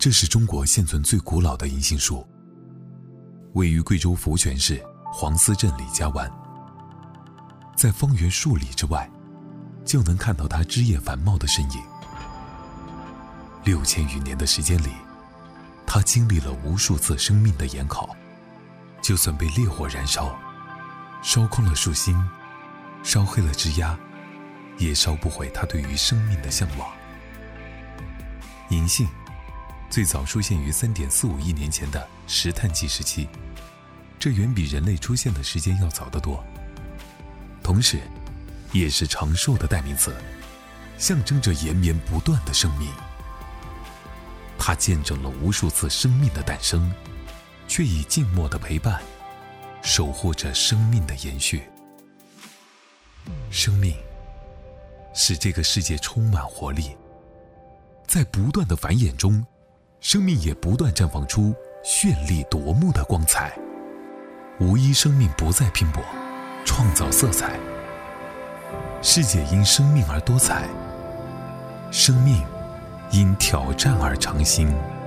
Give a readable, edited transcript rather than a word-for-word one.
这是中国现存最古老的银杏树，位于贵州福泉市黄司镇李家湾。在方圆数里之外，就能看到它枝叶繁茂的身影。6000余年的时间里，它经历了无数次生命的研考，就算被烈火燃烧，烧空了树心，烧黑了枝桠，也烧不毁它对于生命的向往。银杏最早出现于3.45亿年前的石炭纪时期，这远比人类出现的时间要早得多，同时也是长寿的代名词，象征着延绵不断的生命。它见证了无数次生命的诞生，却以静默的陪伴守护着生命的延续。生命使这个世界充满活力，在不断的繁衍中，生命也不断绽放出绚丽夺目的光彩。无疑生命不再拼搏创造色彩，世界因生命而多彩，生命因挑战而长新。